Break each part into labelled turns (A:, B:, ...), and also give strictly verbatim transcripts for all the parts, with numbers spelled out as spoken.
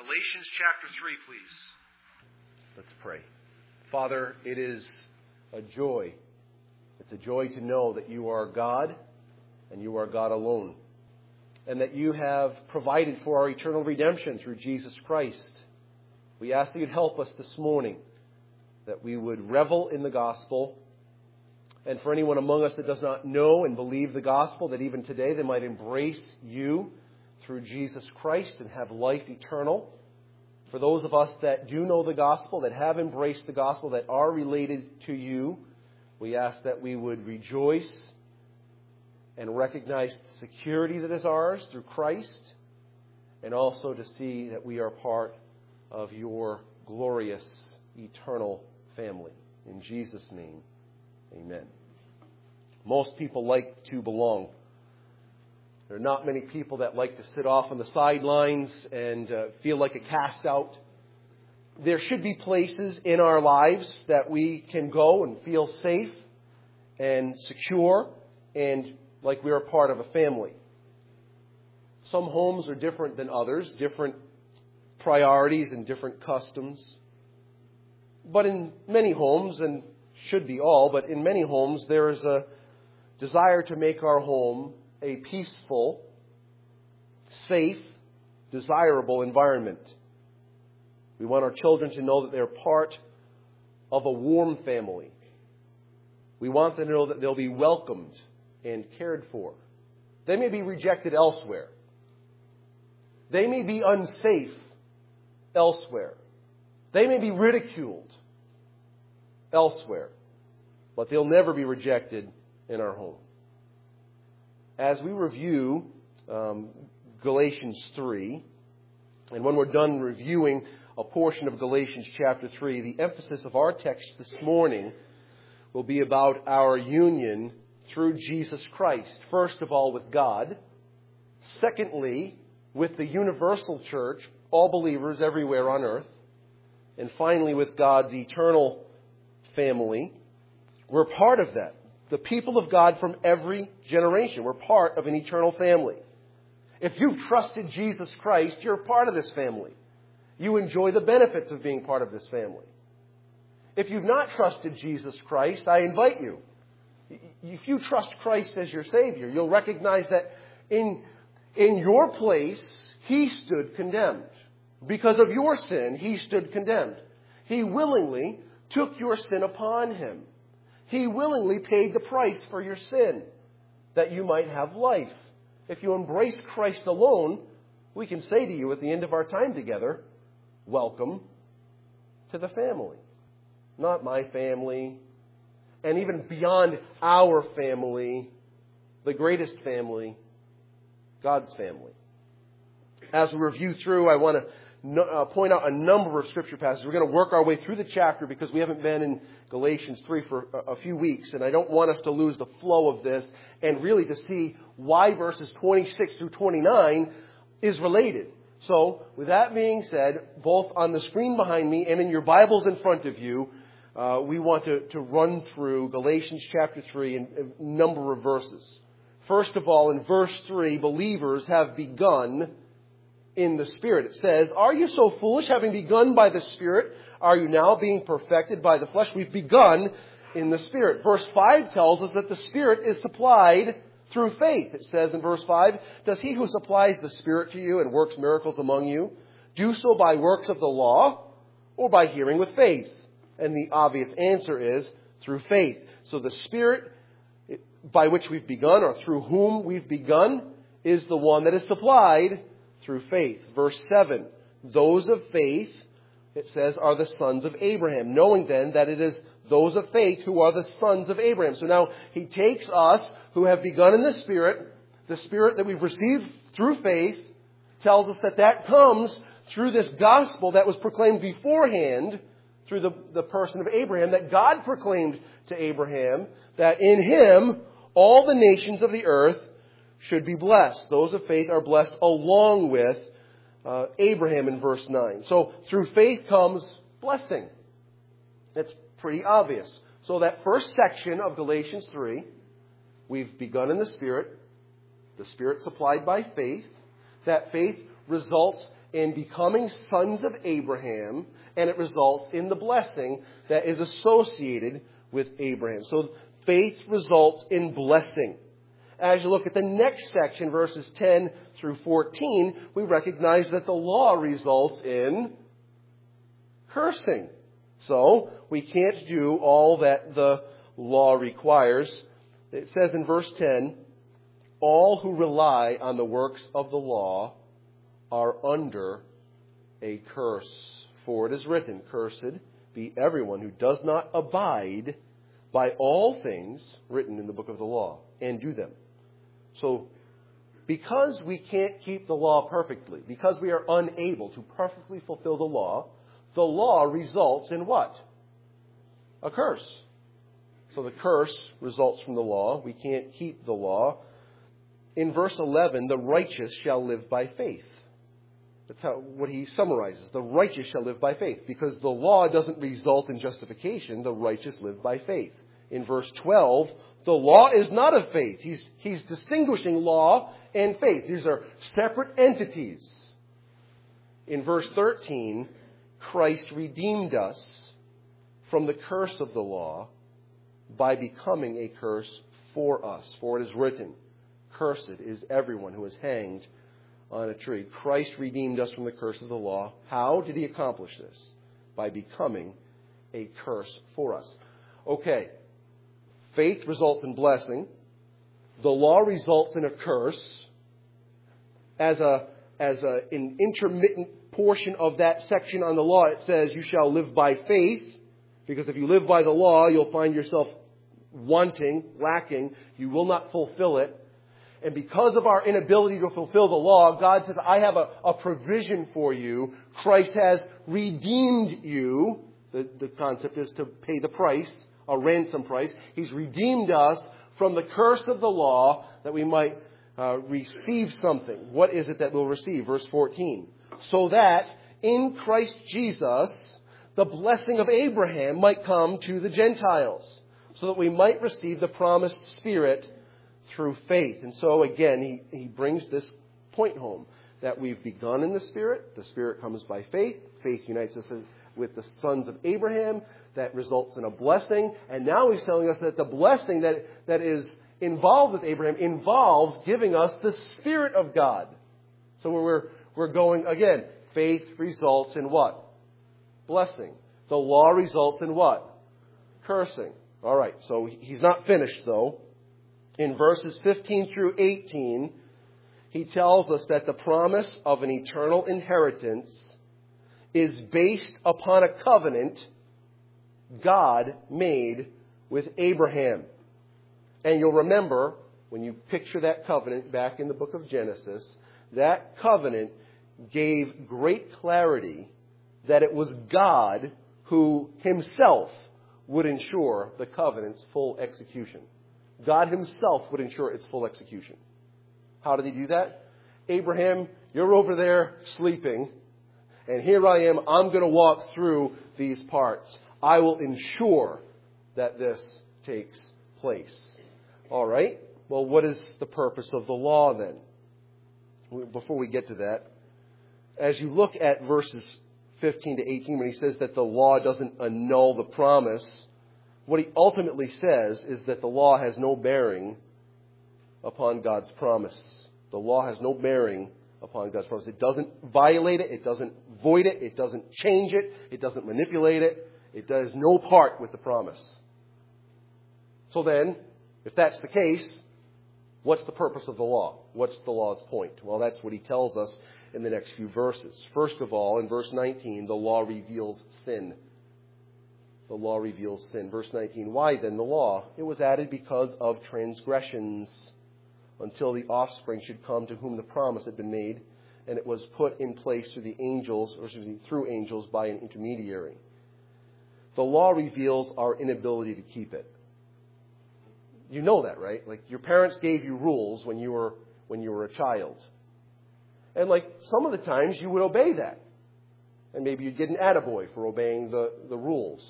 A: Galatians chapter three, please.
B: Let's pray. Father, it is a joy. It's a joy to know that you are God and you are God alone. And that you have provided for our eternal redemption through Jesus Christ. We ask that you'd help us this morning, that we would revel in the gospel. And for anyone among us that does not know and believe the gospel, that even today they might embrace you through Jesus Christ and have life eternal. For those of us that do know the gospel, that have embraced the gospel, that are related to you, we ask that we would rejoice and recognize the security that is ours through Christ, and also to see that we are part of your glorious eternal family. In Jesus' name, amen. Most people like to belong. There are not many people that like to sit off on the sidelines and uh, feel like a cast out. There should be places in our lives that we can go and feel safe and secure and like we are part of a family. Some homes are different than others, different priorities and different customs. But in many homes, and should be all, but in many homes there is a desire to make our home a peaceful, safe, desirable environment. We want our children to know that they're part of a warm family. We want them to know that they'll be welcomed and cared for. They may be rejected elsewhere. They may be unsafe elsewhere. They may be ridiculed elsewhere. But they'll never be rejected in our home. As we review um, Galatians three, and when we're done reviewing a portion of Galatians chapter three, the emphasis of our text this morning will be about our union through Jesus Christ. First of all, with God. Secondly, with the universal church, all believers everywhere on earth. And finally, with God's eternal family. We're part of that. The people of God from every generation. We're part of an eternal family. If you've trusted Jesus Christ, you're part of this family. You enjoy the benefits of being part of this family. If you've not trusted Jesus Christ, I invite you. If you trust Christ as your Savior, you'll recognize that in, in your place, He stood condemned. Because of your sin, He stood condemned. He willingly took your sin upon Him. He willingly paid the price for your sin, that you might have life. If you embrace Christ alone, we can say to you at the end of our time together, welcome to the family. Not my family, and even beyond our family, the greatest family, God's family. As we review through, I want to No, uh, point out a number of scripture passages. We're going to work our way through the chapter because we haven't been in Galatians three for a, a few weeks. And I don't want us to lose the flow of this and really to see why verses twenty-six through twenty-nine is related. So with that being said, both on the screen behind me and in your Bibles in front of you, uh, we want to, to run through Galatians chapter three in a number of verses. First of all, in verse three, believers have begun in the Spirit. It says, are you so foolish, having begun by the Spirit? Are you now being perfected by the flesh? We've begun in the Spirit. Verse five tells us that the Spirit is supplied through faith. It says in verse five, does he who supplies the Spirit to you and works miracles among you do so by works of the law or by hearing with faith? And the obvious answer is through faith. So the Spirit by which we've begun, or through whom we've begun, is the one that is supplied through faith. Verse seven, those of faith, it says, are the sons of Abraham. Knowing then that it is those of faith who are the sons of Abraham. So now he takes us who have begun in the Spirit, the Spirit that we've received through faith, tells us that that comes through this gospel that was proclaimed beforehand through the, the person of Abraham, that God proclaimed to Abraham that in him all the nations of the earth should be blessed. Those of faith are blessed along with uh, Abraham in verse nine. So through faith comes blessing. It's pretty obvious. So that first section of Galatians three, we've begun in the Spirit, the Spirit supplied by faith. That faith results in becoming sons of Abraham, and it results in the blessing that is associated with Abraham. So faith results in blessing. As you look at the next section, verses ten through fourteen, we recognize that the law results in cursing. So we can't do all that the law requires. It says in verse ten, all who rely on the works of the law are under a curse. For it is written, cursed be everyone who does not abide by all things written in the book of the law and do them. So, because we can't keep the law perfectly, because we are unable to perfectly fulfill the law, the law results in what? A curse. So the curse results from the law. We can't keep the law. In verse eleven, the righteous shall live by faith. That's how, what he summarizes. The righteous shall live by faith. Because the law doesn't result in justification, the righteous live by faith. In verse twelve, the law is not of faith. He's, he's distinguishing law and faith. These are separate entities. In verse thirteen, Christ redeemed us from the curse of the law by becoming a curse for us. For it is written, cursed is everyone who is hanged on a tree. Christ redeemed us from the curse of the law. How did he accomplish this? By becoming a curse for us. Okay. Faith results in blessing. The law results in a curse. As a as a, an intermittent portion of that section on the law, it says, you shall live by faith. Because if you live by the law, you'll find yourself wanting, lacking. You will not fulfill it. And because of our inability to fulfill the law, God says, I have a, a provision for you. Christ has redeemed you. The, the concept is to pay the price, a ransom price. He's redeemed us from the curse of the law that we might uh, receive something. What is it that we'll receive? Verse fourteen. So that in Christ Jesus, the blessing of Abraham might come to the Gentiles, so that we might receive the promised Spirit through faith. And so again, he, he brings this point home, that we've begun in the Spirit. The Spirit comes by faith. Faith unites us with the sons of Abraham. That results in a blessing. And now he's telling us that the blessing that, that is involved with Abraham involves giving us the Spirit of God. So we're, we're going, again, faith results in what? Blessing. The law results in what? Cursing. All right, so he's not finished, though. In verses fifteen through eighteen, he tells us that the promise of an eternal inheritance is based upon a covenant God made with Abraham. And you'll remember, when you picture that covenant back in the book of Genesis, that covenant gave great clarity that it was God who himself would ensure the covenant's full execution. God himself would ensure its full execution. How did he do that? Abraham, you're over there sleeping, and here I am. I'm going to walk through these parts. I will ensure that this takes place. All right. Well, what is the purpose of the law then? Before we get to that, as you look at verses fifteen to eighteen, when he says that the law doesn't annul the promise, what he ultimately says is that the law has no bearing upon God's promise. The law has no bearing upon God's promise. It doesn't violate it. It doesn't void it. It doesn't change it. It doesn't manipulate it. It does no part with the promise. So then, if that's the case, what's the purpose of the law? What's the law's point? Well, that's what he tells us in the next few verses. First of all, in verse nineteen, the law reveals sin. The law reveals sin. Verse nineteen, why then the law? It was added because of transgressions, until the offspring should come to whom the promise had been made, and it was put in place through the angels, or excuse me, through angels by an intermediary. The law reveals our inability to keep it. You know that, right? Like, your parents gave you rules when you were when you were a child. And like, some of the times you would obey that. And maybe you'd get an attaboy for obeying the, the rules.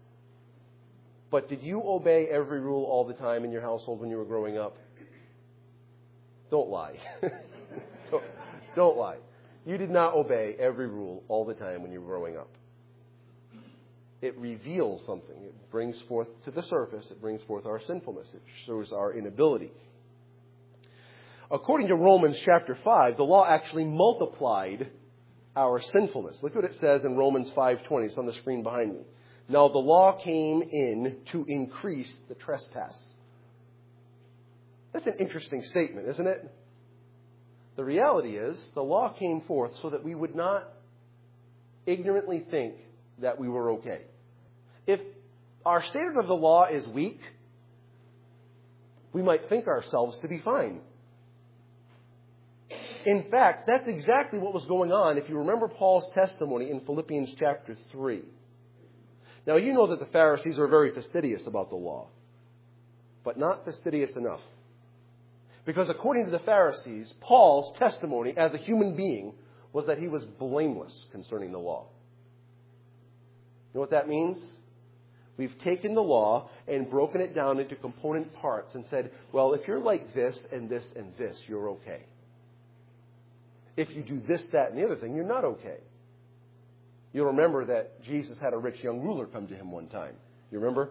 B: But did you obey every rule all the time in your household when you were growing up? Don't lie. don't, don't lie. You did not obey every rule all the time when you were growing up. It reveals something. It brings forth to the surface, it brings forth our sinfulness. It shows our inability. According to Romans chapter five, the law actually multiplied our sinfulness. Look what it says in Romans five twenty. It's on the screen behind me. Now the law came in to increase the trespass. That's an interesting statement, isn't it? The reality is, the law came forth so that we would not ignorantly think that we were okay. If our standard of the law is weak, we might think ourselves to be fine. In fact, that's exactly what was going on if you remember Paul's testimony in Philippians chapter three. Now, you know that the Pharisees are very fastidious about the law, but not fastidious enough. Because according to the Pharisees, Paul's testimony as a human being was that he was blameless concerning the law. You know what that means? We've taken the law and broken it down into component parts and said, well, if you're like this and this and this, you're okay. If you do this, that, and the other thing, you're not okay. You'll remember that Jesus had a rich young ruler come to him one time. You remember?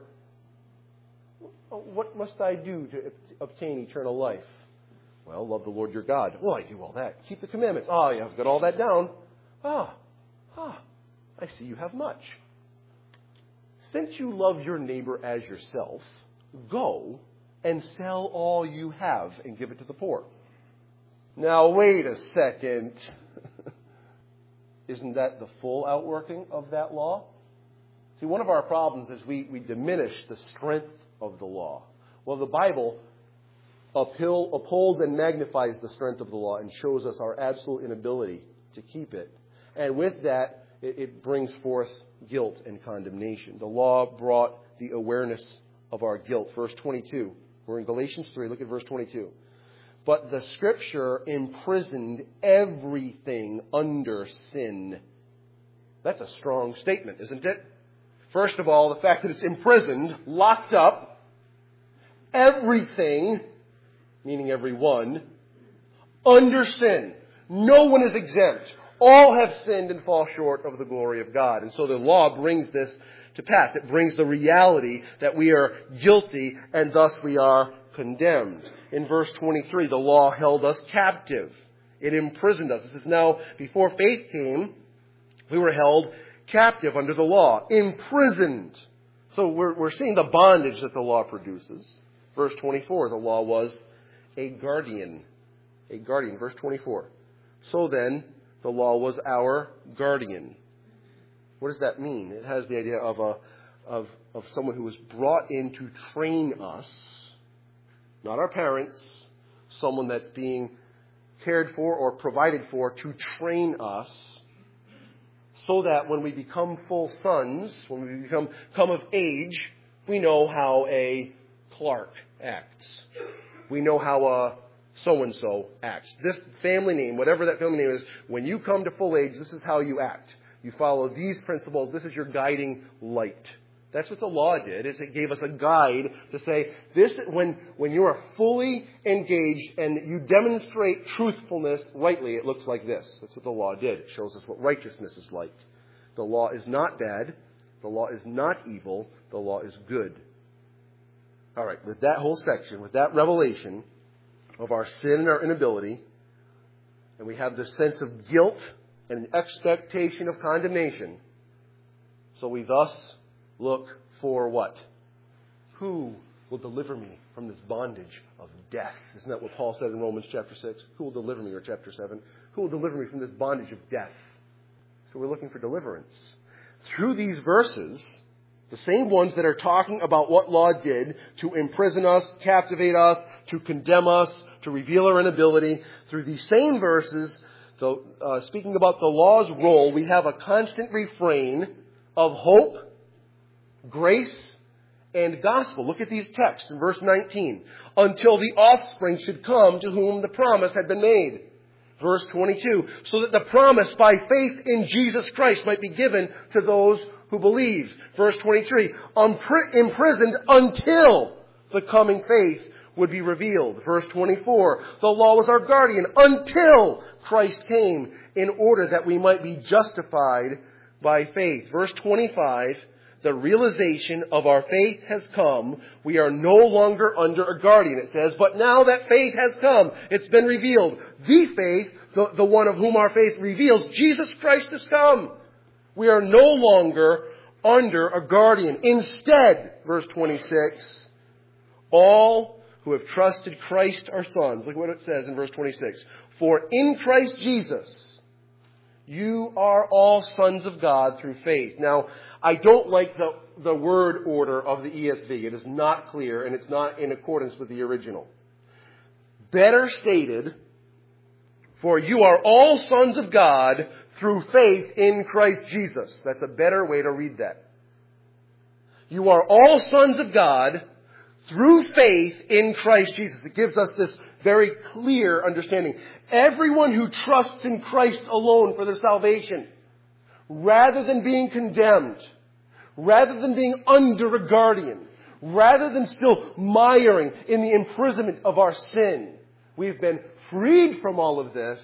B: What must I do to obtain eternal life? Well, love the Lord your God. Well, I do all that. Keep the commandments. Oh, yeah, I've got all that down. Ah, ah, I see you have much. Since you love your neighbor as yourself, go and sell all you have and give it to the poor. Now, wait a second. Isn't that the full outworking of that law? See, one of our problems is we, we diminish the strength of the law. Well, the Bible uphill, upholds and magnifies the strength of the law and shows us our absolute inability to keep it. And with that, it, it brings forth guilt and condemnation. The law brought the awareness of our guilt. Verse twenty-two. We're in Galatians three. Look at verse twenty-two. But the Scripture imprisoned everything under sin. That's a strong statement, isn't it? First of all, the fact that it's imprisoned, locked up, everything, meaning everyone, under sin. No one is exempt. All have sinned and fall short of the glory of God. And so the law brings this to pass. It brings the reality that we are guilty and thus we are condemned. In verse twenty-three, the law held us captive. It imprisoned us. It says, now, before faith came, we were held captive under the law, imprisoned. So we're, we're seeing the bondage that the law produces. Verse twenty-four, the law was a guardian. A guardian. Verse twenty-four. So then, the law was our guardian. What does that mean? It has the idea of a of of someone who was brought in to train us. Not our parents, someone that's being cared for or provided for to train us so that when we become full sons, when we become come of age, we know how a Clark acts. We know how a so-and-so acts. This family name, whatever that family name is, when you come to full age, this is how you act. You follow these principles. This is your guiding light. That's what the law did, is it gave us a guide to say, this when when you are fully engaged and you demonstrate truthfulness rightly, it looks like this. That's what the law did. It shows us what righteousness is like. The law is not bad. The law is not evil. The law is good. All right, with that whole section, with that revelation of our sin and our inability, and we have this sense of guilt and expectation of condemnation, so we thus look for what? Who will deliver me from this bondage of death? Isn't that what Paul said in Romans chapter six? Who will deliver me, or chapter seven? Who will deliver me from this bondage of death? So we're looking for deliverance. Through these verses, the same ones that are talking about what law did to imprison us, captivate us, to condemn us, to reveal our inability, through these same verses, so, uh, speaking about the law's role, we have a constant refrain of hope, grace, and gospel. Look at these texts in verse nineteen. Until the offspring should come to whom the promise had been made. Verse twenty-two. So that the promise by faith in Jesus Christ might be given to those who believe. Verse twenty-three. Imprisoned until the coming faith would be revealed. Verse twenty-four, the law was our guardian until Christ came in order that we might be justified by faith. Verse twenty-five, the realization of our faith has come. We are no longer under a guardian, it says, but now that faith has come, it's been revealed. The faith, the, the one of whom our faith reveals, Jesus Christ has come. We are no longer under a guardian. Instead, verse twenty-six, all who have trusted Christ are sons. Look what it says in verse twenty-six. For in Christ Jesus, you are all sons of God through faith. Now, I don't like the, the word order of the E S V. It is not clear, and it's not in accordance with the original. Better stated, for you are all sons of God through faith in Christ Jesus. That's a better way to read that. You are all sons of God through faith in Christ Jesus. It gives us this very clear understanding. Everyone who trusts in Christ alone for their salvation, rather than being condemned, rather than being under a guardian, rather than still miring in the imprisonment of our sin, we've been freed from all of this.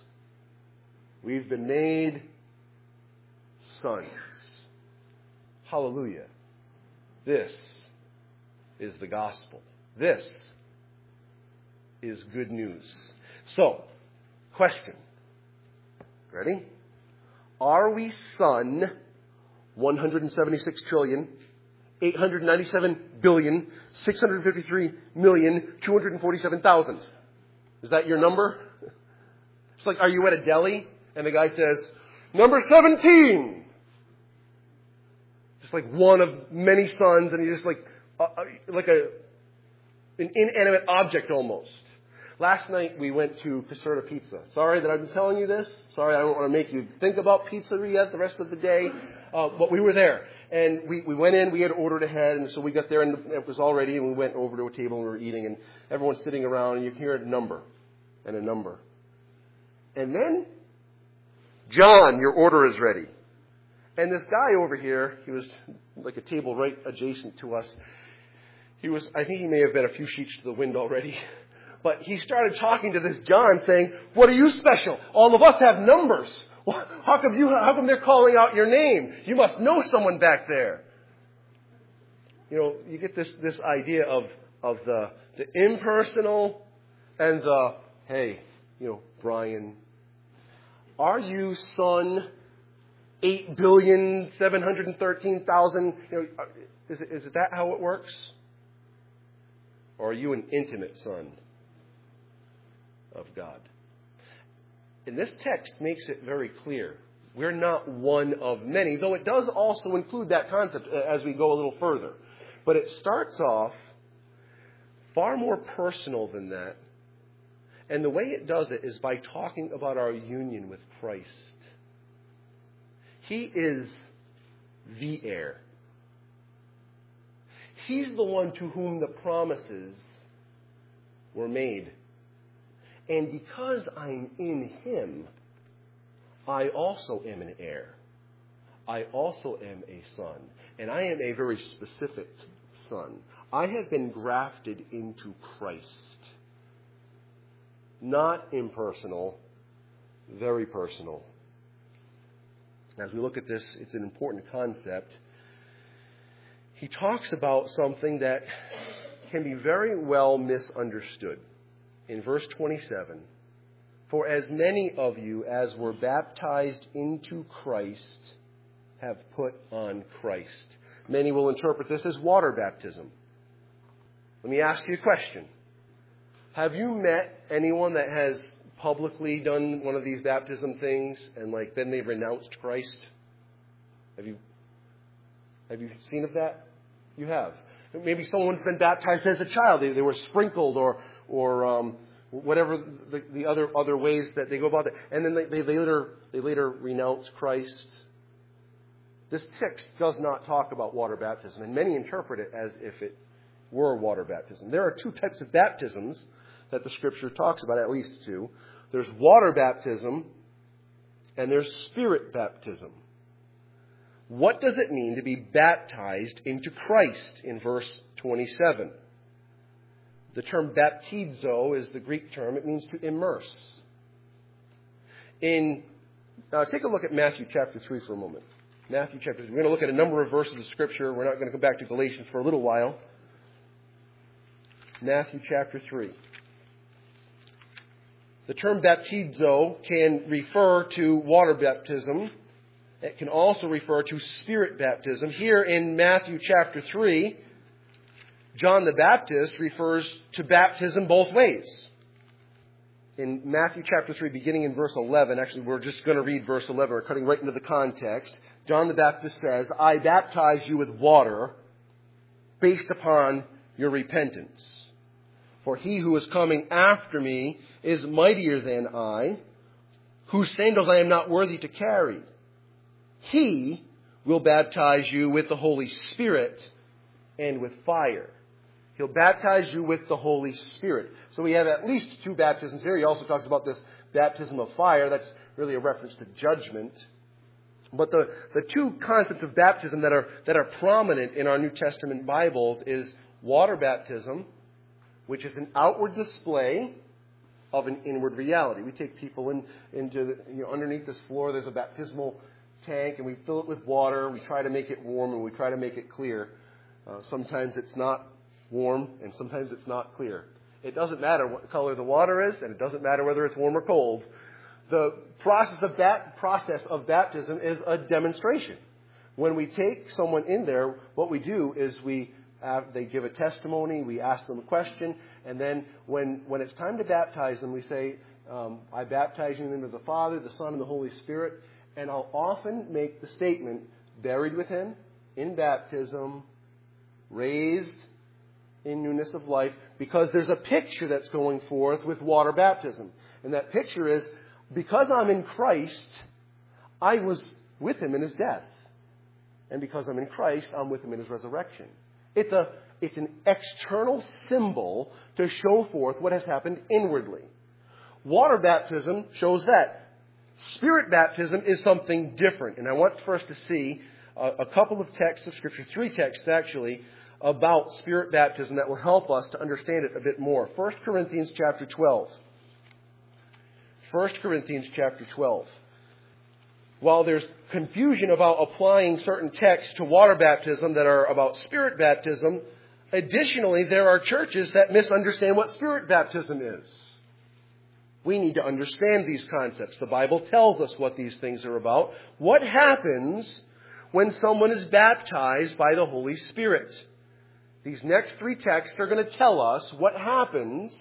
B: We've been made sons. Hallelujah. This is the gospel. This is good news. So, question. Ready? Are we son one hundred seventy-six trillion, eight hundred ninety-seven billion, six hundred fifty-three million, two hundred forty-seven thousand? Is that your number? It's like, are you at a deli and the guy says, number seventeen? Just like one of many sons, and you're just like, uh, like a an inanimate object almost. Last night we went to Caserta Pizza. Sorry that I've been telling you this. Sorry, I don't want to make you think about pizzeria the rest of the day. Uh, but we were there. And we, we went in, we had ordered ahead, and so we got there and it was all ready, and we went over to a table and we were eating, and everyone's sitting around, and you can hear a number and a number. And then, John, your order is ready. And this guy over here, he was like a table right adjacent to us. He was, I think he may have been a few sheets to the wind already. But he started talking to this John saying, what are you special? All of us have numbers. How come you, how come they're calling out your name? You must know someone back there. You know, you get this, this idea of, of the, the impersonal and the, hey, you know, Brian, are you son eight billion, seven hundred thirteen thousand? You know, is it, is it that how it works? Or are you an intimate son of God? And this text makes it very clear. We're not one of many, though it does also include that concept as we go a little further. But it starts off far more personal than that. And the way it does it is by talking about our union with Christ. He is the heir. He's the one to whom the promises were made. And because I'm in Him, I also am an heir. I also am a son. And I am a very specific son. I have been grafted into Christ. Not impersonal, very personal. As we look at this, it's an important concept. He talks about something that can be very well misunderstood. In verse twenty-seven, for as many of you as were baptized into Christ have put on Christ. Many will interpret this as water baptism. Let me ask you a question. Have you met anyone that has publicly done one of these baptism things and like then they've renounced Christ? Have you have you seen of that? You have. Maybe someone's been baptized as a child. They, they were sprinkled or or um, whatever the, the other other ways that they go about it. And then they, they later they later renounce Christ. This text does not talk about water baptism, and many interpret it as if it were water baptism. There are two types of baptisms that the Scripture talks about, at least two. There's water baptism, and there's spirit baptism. What does it mean to be baptized into Christ in verse twenty-seven? The term baptizo is the Greek term. It means to immerse. In uh, take a look at Matthew chapter three for a moment. Matthew chapter three. We're going to look at a number of verses of Scripture. We're not going to come back to Galatians for a little while. Matthew chapter three. The term baptizo can refer to water baptism. It can also refer to spirit baptism. Here in Matthew chapter three, John the Baptist refers to baptism both ways. In Matthew chapter three, beginning in verse eleven, actually we're just going to read verse eleven. We're cutting right into the context. John the Baptist says, I baptize you with water based upon your repentance. For he who is coming after me is mightier than I, whose sandals I am not worthy to carry. He will baptize you with the Holy Spirit and with fire. He'll baptize you with the Holy Spirit. So we have at least two baptisms here. He also talks about this baptism of fire. That's really a reference to judgment. But the, the two concepts of baptism that are, that are prominent in our New Testament Bibles is water baptism, which is an outward display of an inward reality. We take people in, into the, you know, underneath this floor. There's a baptismal tank, and we fill it with water. We try to make it warm, and we try to make it clear. Uh, sometimes it's not warm, and sometimes it's not clear. It doesn't matter what color the water is, and it doesn't matter whether it's warm or cold. The process of that process of baptism is a demonstration. When we take someone in there, what we do is we have, they give a testimony, we ask them a question, and then when, when it's time to baptize them, we say, um, I baptize you in the name of the Father, the Son, and the Holy Spirit. And I'll often make the statement, buried with him in baptism, raised in newness of life, because there's a picture that's going forth with water baptism. And that picture is, because I'm in Christ, I was with him in his death. And because I'm in Christ, I'm with him in his resurrection. It's a, it's an external symbol to show forth what has happened inwardly. Water baptism shows that. Spirit baptism is something different. And I want for us to see a, a couple of texts of Scripture, three texts actually, about spirit baptism that will help us to understand it a bit more. First Corinthians chapter twelve. First Corinthians chapter twelve. While there's confusion about applying certain texts to water baptism that are about spirit baptism, additionally, there are churches that misunderstand what spirit baptism is. We need to understand these concepts. The Bible tells us what these things are about. What happens when someone is baptized by the Holy Spirit? These next three texts are going to tell us what happens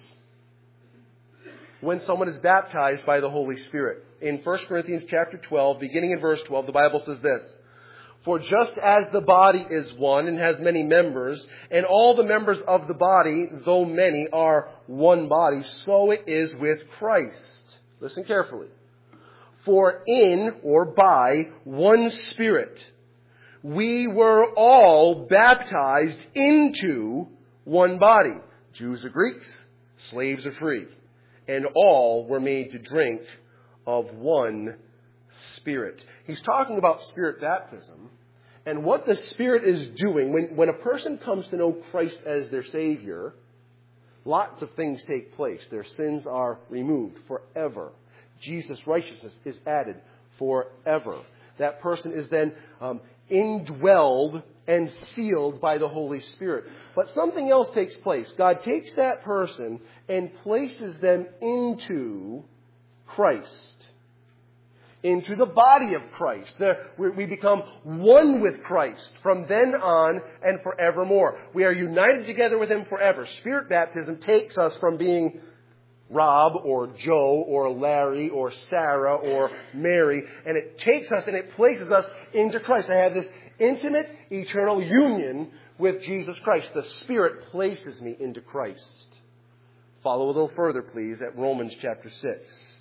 B: when someone is baptized by the Holy Spirit. In First Corinthians chapter twelve, beginning in verse twelve, the Bible says this, For just as the body is one and has many members, and all the members of the body, though many, are one body, so it is with Christ. Listen carefully. For in or by one Spirit, we were all baptized into one body. Jews or Greeks, slaves or free. And all were made to drink of one Spirit. He's talking about Spirit baptism. And what the Spirit is doing, when, when a person comes to know Christ as their Savior, lots of things take place. Their sins are removed forever. Jesus' righteousness is added forever. That person is then um, indwelled and sealed by the Holy Spirit. But something else takes place. God takes that person and places them into Christ, into the body of Christ. The, we become one with Christ from then on and forevermore. We are united together with him forever. Spirit baptism takes us from being Rob or Joe or Larry or Sarah or Mary, and it takes us and it places us into Christ. I have this intimate, eternal union with Jesus Christ. The Spirit places me into Christ. Follow a little further, please, at Romans chapter six.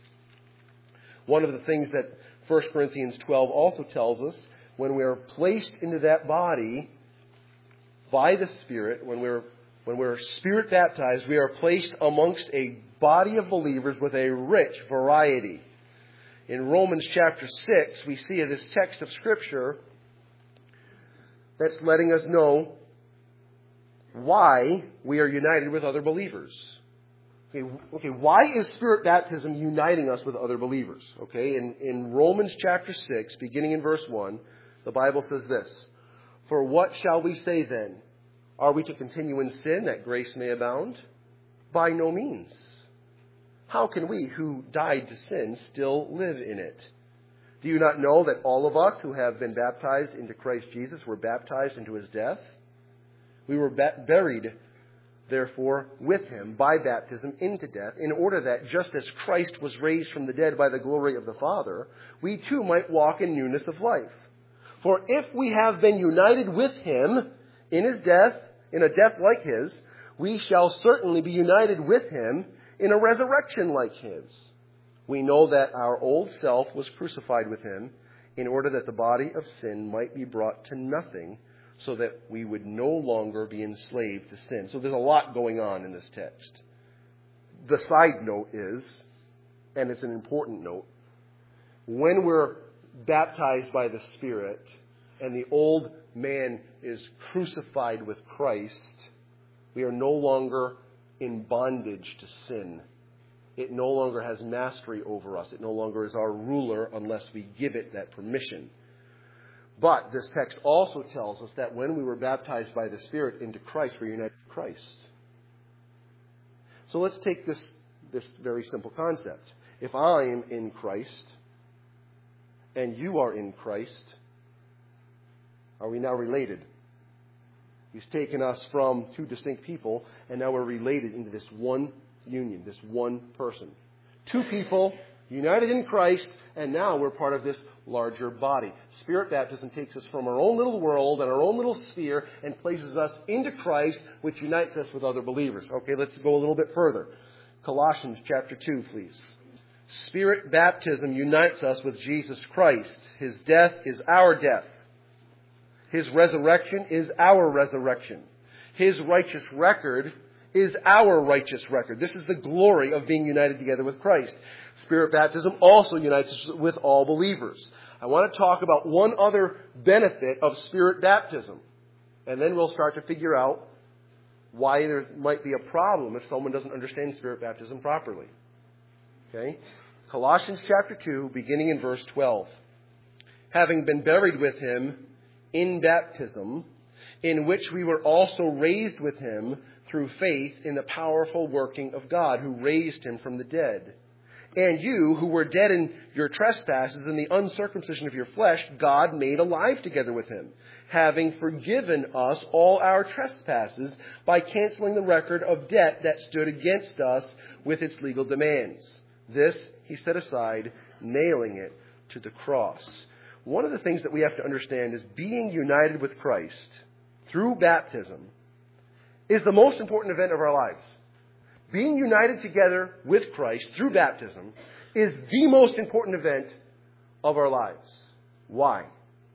B: One of the things that First Corinthians twelve also tells us, when we are placed into that body by the Spirit, when we're when we're Spirit baptized, we are placed amongst a body of believers with a rich variety. In Romans chapter six, we see this text of Scripture that's letting us know why we are united with other believers. Okay, okay, why is Spirit baptism uniting us with other believers? Okay, in, in Romans chapter six, beginning in verse one, the Bible says this: "For what shall we say then? Are we to continue in sin that grace may abound? By no means. How can we who died to sin still live in it? Do you not know that all of us who have been baptized into Christ Jesus were baptized into his death? We were ba- buried, therefore, with him by baptism into death, in order that just as Christ was raised from the dead by the glory of the Father, we too might walk in newness of life. For if we have been united with him in his death, in a death like his, we shall certainly be united with him in a resurrection like his. We know that our old self was crucified with him in order that the body of sin might be brought to nothing, so that we would no longer be enslaved to sin." So there's a lot going on in this text. The side note is, and it's an important note, when we're baptized by the Spirit and the old man is crucified with Christ, we are no longer in bondage to sin. It no longer has mastery over us. It no longer is our ruler unless we give it that permission. But this text also tells us that when we were baptized by the Spirit into Christ, we're united with Christ. So let's take this, this very simple concept. If I'm in Christ and you are in Christ, are we now related? He's taken us from two distinct people, and now we're related into this one union, this one person. Two people united in Christ, and now we're part of this larger body. Spirit baptism takes us from our own little world and our own little sphere and places us into Christ, which unites us with other believers. Okay, let's go a little bit further. Colossians chapter two, please. Spirit baptism unites us with Jesus Christ. His death is our death. His resurrection is our resurrection. His righteous record is our righteous record. This is the glory of being united together with Christ. Spirit baptism also unites us with all believers. I want to talk about one other benefit of Spirit baptism. And then we'll start to figure out why there might be a problem if someone doesn't understand Spirit baptism properly. Okay? Colossians chapter two, beginning in verse twelve. "Having been buried with him in baptism, in which we were also raised with him through faith in the powerful working of God, who raised him from the dead. And you, who were dead in your trespasses and the uncircumcision of your flesh, God made alive together with him, having forgiven us all our trespasses by canceling the record of debt that stood against us with its legal demands. This he set aside, nailing it to the cross." One of the things that we have to understand is being united with Christ through baptism is the most important event of our lives. Being united together with Christ through baptism is the most important event of our lives. Why?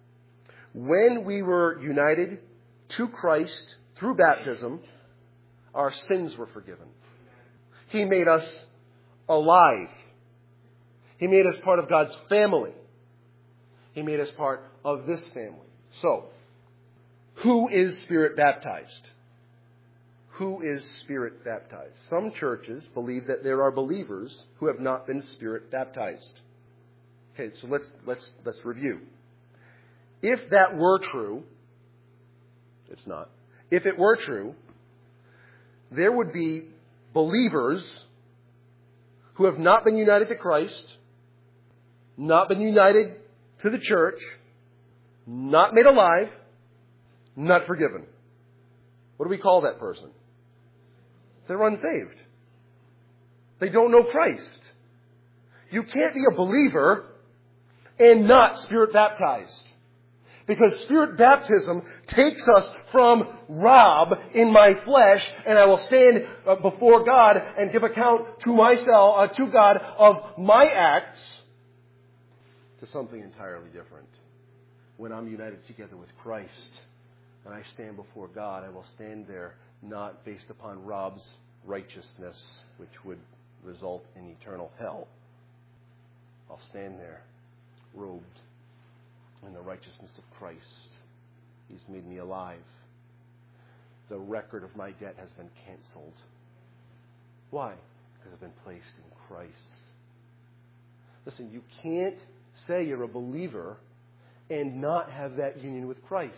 B: When we were united to Christ through baptism, our sins were forgiven. He made us alive. He made us part of God's family. He made us part of this family. So, who is Spirit baptized? Who is Spirit baptized? Some churches believe that there are believers who have not been Spirit baptized. Okay, so let's let's let's review. If that were true, it's not. If it were true, there would be believers who have not been united to Christ, not been united to the church, not made alive, not forgiven. What do we call that person? They're unsaved. They don't know Christ. You can't be a believer and not Spirit baptized. Because Spirit baptism takes us from Rob in my flesh, and I will stand before God and give account to myself, uh, to God, of my acts, to something entirely different. When I'm united together with Christ and I stand before God, I will stand there not based upon Rob's righteousness, which would result in eternal hell. I'll stand there robed in the righteousness of Christ. He's made me alive. the record of my debt has been canceled. Why? Because I've been placed in Christ. Listen, you can't say you're a believer and not have that union with Christ.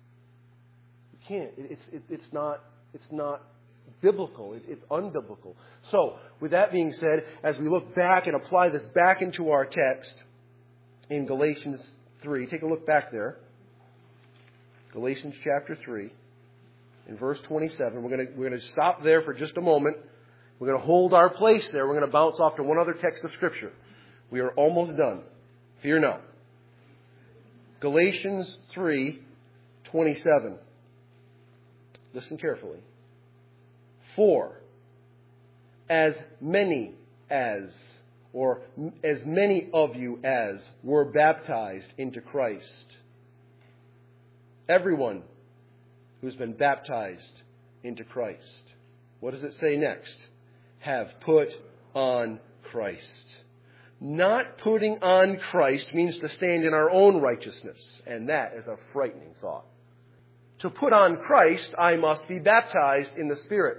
B: You can't. It's, it, it's not, it's not biblical. It, it's unbiblical. So, with that being said, as we look back and apply this back into our text in Galatians three, take a look back there. Galatians chapter three, in verse twenty-seven. We're going to, we're going to stop there for just a moment. We're going to hold our place there. We're going to bounce off to one other text of Scripture. We are almost done. Fear not. Galatians three twenty-seven. Listen carefully. For as many as, or as many of you as, were baptized into Christ. Everyone who's been baptized into Christ. What does it say next? Have put on Christ. Not putting on Christ means to stand in our own righteousness, and that is a frightening thought. To put on Christ, I must be baptized in the Spirit.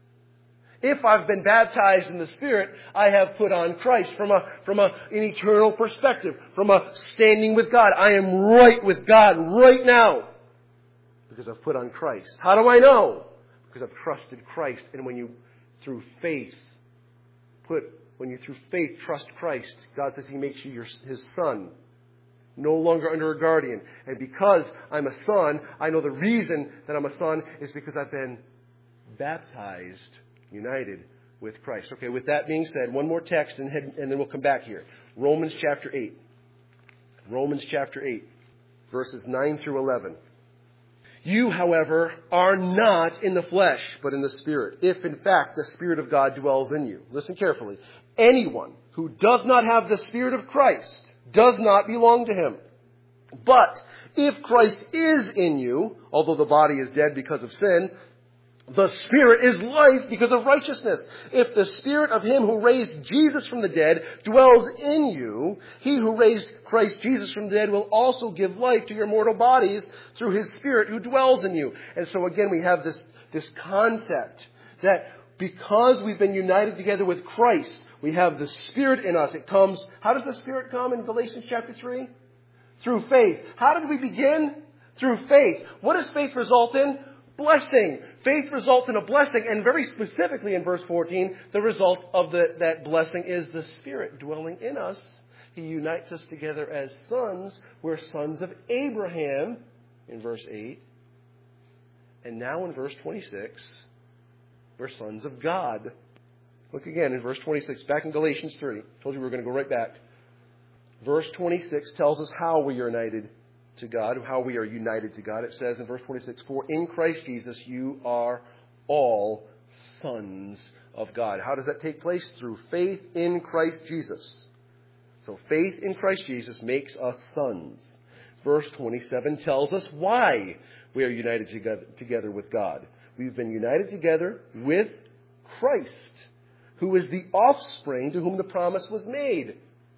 B: If I've been baptized in the Spirit, I have put on Christ from a from a, an eternal perspective, from a standing with God. I am right with God right now because I've put on Christ. How do I know? Because I've trusted Christ. And when you, through faith, put when you through faith trust Christ, God says He makes you your, His son, no longer under a guardian. And because I'm a son, I know the reason that I'm a son is because I've been baptized, united with Christ. Okay, with that being said, one more text and, head, and then we'll come back here. Romans chapter eight. Romans chapter eight, verses nine through eleven. You, however, are not in the flesh, but in the Spirit, if in fact the Spirit of God dwells in you. Listen carefully. Anyone who does not have the Spirit of Christ does not belong to Him. But if Christ is in you, although the body is dead because of sin, the Spirit is life because of righteousness. If the Spirit of Him who raised Jesus from the dead dwells in you, He who raised Christ Jesus from the dead will also give life to your mortal bodies through His Spirit who dwells in you. And so again, we have this, this concept that because we've been united together with Christ, we have the Spirit in us. It comes, how does the Spirit come in Galatians chapter three? Through faith. How did we begin? Through faith. What does faith result in? Blessing. Faith results in a blessing, and very specifically in verse fourteen, the result of the, that blessing is the Spirit dwelling in us. He unites us together as sons. We're sons of Abraham in verse eight. And now in verse twenty-six, we're sons of God. Look again in verse twenty-six, back in Galatians three. I told you we were going to go right back. Verse twenty-six tells us how we are united to God, how we are united to God. It says in verse twenty-six, for in Christ Jesus you are all sons of God. How does that take place? Through faith in Christ Jesus. So faith in Christ Jesus makes us sons. Verse twenty-seven tells us why we are united together, together with God. We've been united together with Christ, who is the offspring to whom the promise was made.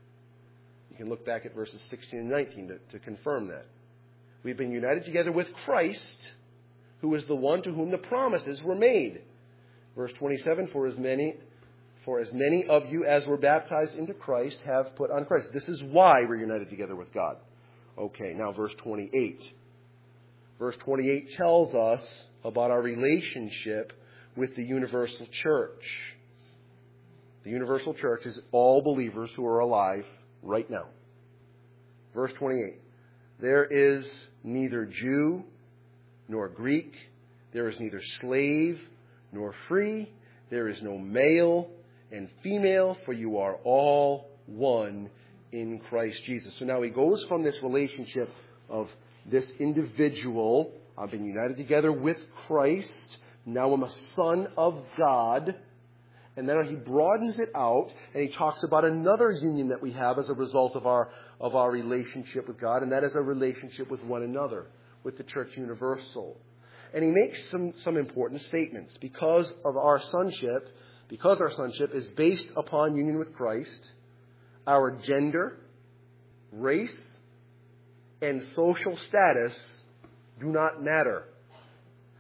B: You can look back at verses sixteen and nineteen to, to confirm that. We've been united together with Christ, who is the one to whom the promises were made. Verse twenty-seven, for as many, for as many of you as were baptized into Christ have put on Christ. This is why we're united together with God. Okay, now verse twenty-eight. Verse twenty-eight tells us about our relationship with the universal church. The universal church is all believers who are alive right now. Verse twenty-eight. There is neither Jew nor Greek. There is neither slave nor free. There is no male and female, for you are all one in Christ Jesus. So now he goes from this relationship of this individual. I've been united together with Christ. Now I'm a son of God. And then he broadens it out and he talks about another union that we have as a result of our of our relationship with God, and that is a relationship with one another, with the church universal. And he makes some, some important statements. Because of our sonship, because our sonship is based upon union with Christ, our gender, race, and social status do not matter.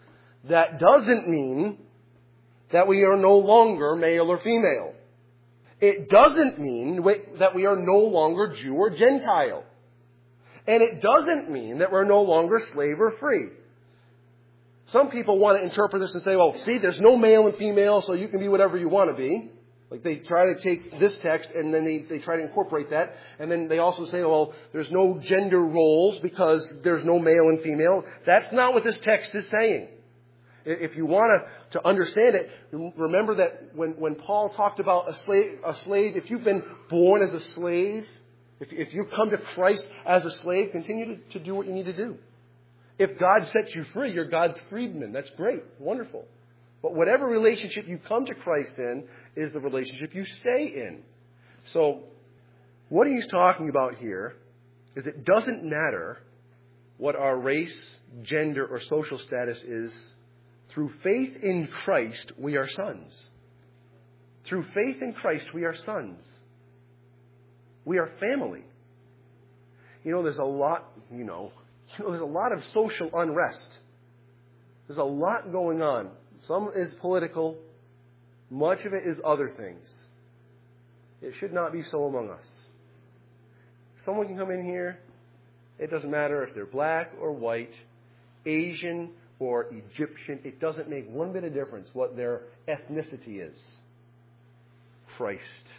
B: That doesn't mean that we are no longer male or female. It doesn't mean that we are no longer Jew or Gentile. And it doesn't mean that we're no longer slave or free. Some people want to interpret this and say, well, see, there's no male and female, so you can be whatever you want to be. Like they try to take this text and then they, they try to incorporate that. And then they also say, well, there's no gender roles because there's no male and female. That's not what this text is saying. If you want to, to understand it, remember that when, when Paul talked about a slave, a slave, if you've been born as a slave, if, if you come to Christ as a slave, continue to, to do what you need to do. If God sets you free, you're God's freedman. That's great. Wonderful. But whatever relationship you come to Christ in is the relationship you stay in. So what he's talking about here is it doesn't matter what our race, gender, or social status is. Through faith in Christ, we are sons. Through faith in Christ, we are sons. We are family. You know, there's a lot, you know, you know, there's a lot of social unrest. There's a lot going on. Some is political. Much of it is other things. It should not be so among us. Someone can come in here. It doesn't matter if they're black or white, Asian or Egyptian. It doesn't make one bit of difference what their ethnicity is. Christ.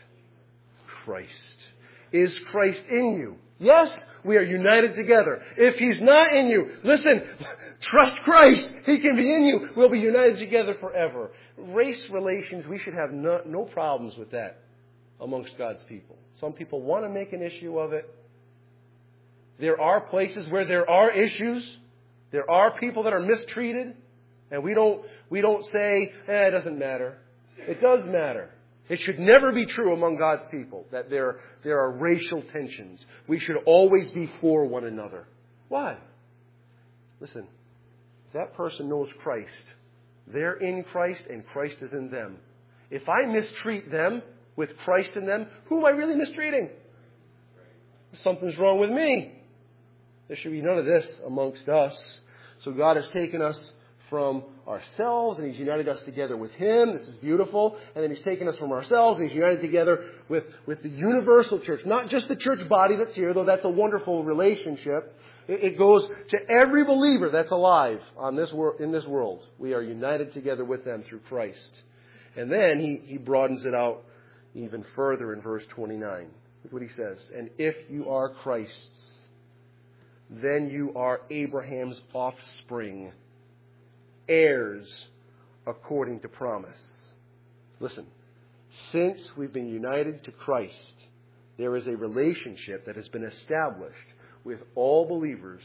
B: Christ. Is Christ in you? Yes, we are united together. If He's not in you, listen, trust Christ. He can be in you. We'll be united together forever. Race relations, we should have no, no problems with that amongst God's people. Some people want to make an issue of it. There are places where there are issues. There are people that are mistreated. And we don't, we don't say, eh, it doesn't matter. It does matter. It should never be true among God's people that there, there are racial tensions. We should always be for one another. Why? Listen, if that person knows Christ, they're in Christ and Christ is in them. If I mistreat them with Christ in them, who am I really mistreating? Something's wrong with me. There should be none of this amongst us. So God has taken us from ourselves and He's united us together with Him. This is beautiful. And then He's taken us from ourselves and He's united together with, with the universal church. Not just the church body that's here, though that's a wonderful relationship. It, it goes to every believer that's alive on this wor- in this world. We are united together with them through Christ. And then he, he broadens it out even further in verse twenty-nine. Look what he says. And if you are Christ's, then you are Abraham's offspring, heirs according to promise. Listen, since we've been united to Christ, there is a relationship that has been established with all believers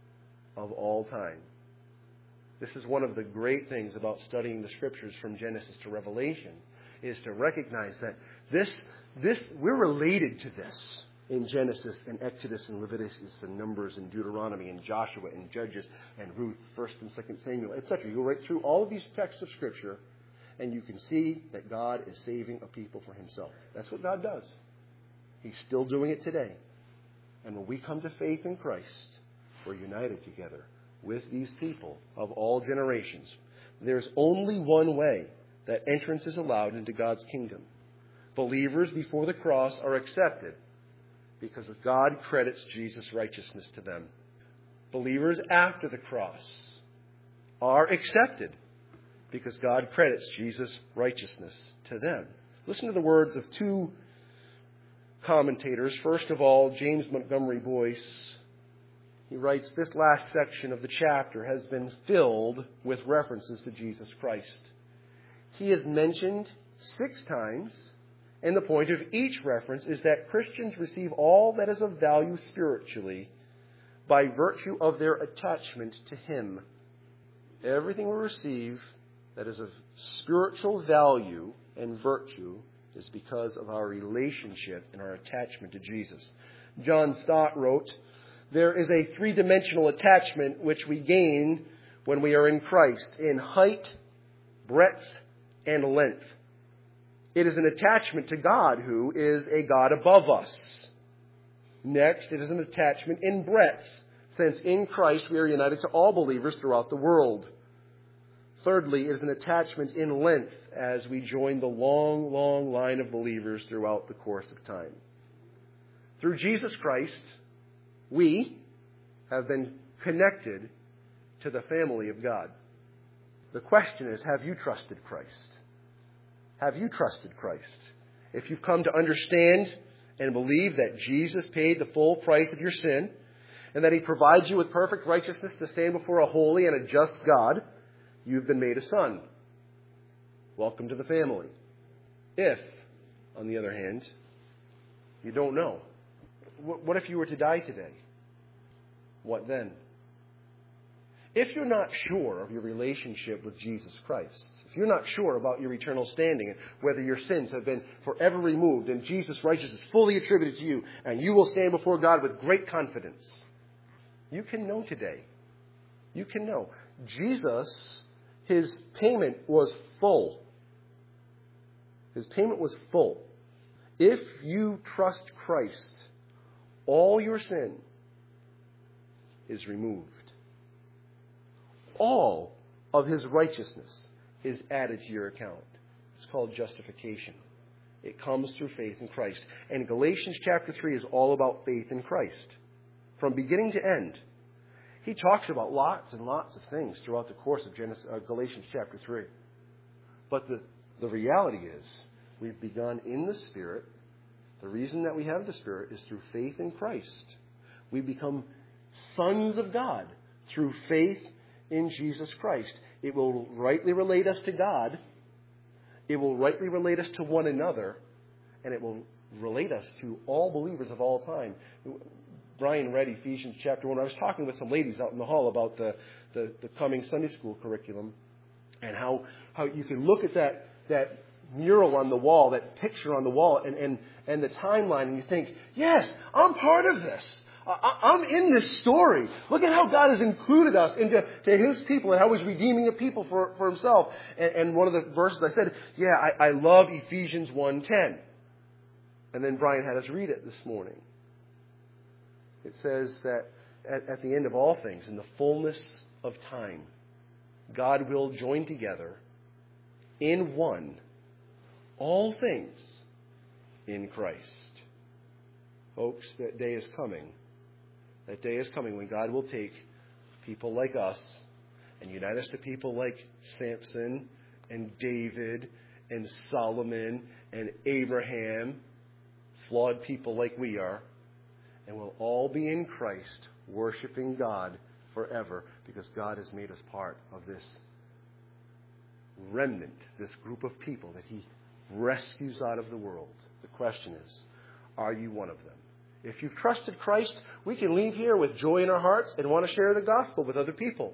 B: of all time. This is one of the great things about studying the Scriptures from Genesis to Revelation, is to recognize that this, this we're related to this. In Genesis and Exodus and Leviticus and Numbers and Deuteronomy and Joshua and Judges and Ruth, First and Second Samuel, et cetera. You go right through all of these texts of Scripture and you can see that God is saving a people for Himself. That's what God does. He's still doing it today. And when we come to faith in Christ, we're united together with these people of all generations. There's only one way that entrance is allowed into God's kingdom. Believers before the cross are accepted because God credits Jesus' righteousness to them. Believers after the cross are accepted because God credits Jesus' righteousness to them. Listen to the words of two commentators. First of all, James Montgomery Boyce. He writes, this last section of the chapter has been filled with references to Jesus Christ. He is mentioned six times. And the point of each reference is that Christians receive all that is of value spiritually by virtue of their attachment to Him. Everything we receive that is of spiritual value and virtue is because of our relationship and our attachment to Jesus. John Stott wrote, there is a three-dimensional attachment which we gain when we are in Christ, in height, breadth, and length. It is an attachment to God, who is a God above us. Next, it is an attachment in breadth, since in Christ we are united to all believers throughout the world. Thirdly, it is an attachment in length as we join the long, long line of believers throughout the course of time. Through Jesus Christ, we have been connected to the family of God. The question is, have you trusted Christ? Have you trusted Christ? If you've come to understand and believe that Jesus paid the full price of your sin, and that He provides you with perfect righteousness to stand before a holy and a just God, you've been made a son. Welcome to the family. If, on the other hand, you don't know, what if you were to die today? What then? If you're not sure of your relationship with Jesus Christ, if you're not sure about your eternal standing and whether your sins have been forever removed and Jesus' righteousness is fully attributed to you and you will stand before God with great confidence, you can know today. You can know. Jesus, His payment was full. His payment was full. If you trust Christ, all your sin is removed. All of His righteousness is added to your account. It's called justification. It comes through faith in Christ. And Galatians chapter three is all about faith in Christ. From beginning to end. He talks about lots and lots of things throughout the course of Genesis, uh, Galatians chapter three. But the, the reality is, we've begun in the Spirit. The reason that we have the Spirit is through faith in Christ. We become sons of God through faith in Jesus Christ. It will rightly relate us to God. It will rightly relate us to one another. And it will relate us to all believers of all time. Brian read Ephesians chapter one. I was talking with some ladies out in the hall about the, the, the coming Sunday school curriculum and how, how you can look at that, that mural on the wall, that picture on the wall, and, and, and the timeline, and you think, yes, I'm part of this. I, I'm in this story. Look at how God has included us into to His people and how He's redeeming a people for, for Himself. And, and one of the verses I said, yeah, I, I love Ephesians one ten. And then Brian had us read it this morning. It says that at, at the end of all things, in the fullness of time, God will join together in one all things in Christ. Folks, that day is coming. That day is coming when God will take people like us and unite us to people like Samson and David and Solomon and Abraham, flawed people like we are, and we'll all be in Christ, worshiping God forever, because God has made us part of this remnant, this group of people that He rescues out of the world. The question is, are you one of them? If you've trusted Christ, we can leave here with joy in our hearts and want to share the gospel with other people.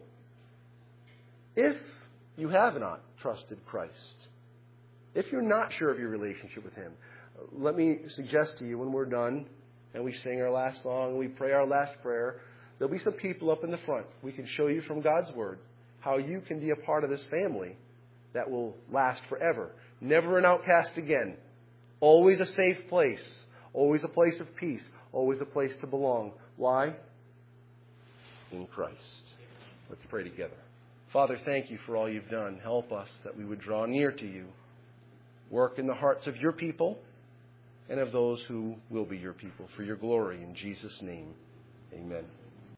B: If you have not trusted Christ, if you're not sure of your relationship with Him, let me suggest to you, when we're done and we sing our last song and we pray our last prayer, there'll be some people up in the front. We can show you from God's Word how you can be a part of this family that will last forever. Never an outcast again. Always a safe place. Always a place of peace. Always a place to belong. Why? In Christ. Let's pray together. Father, thank You for all You've done. Help us that we would draw near to You. Work in the hearts of Your people and of those who will be Your people for Your glory. In Jesus' name, amen.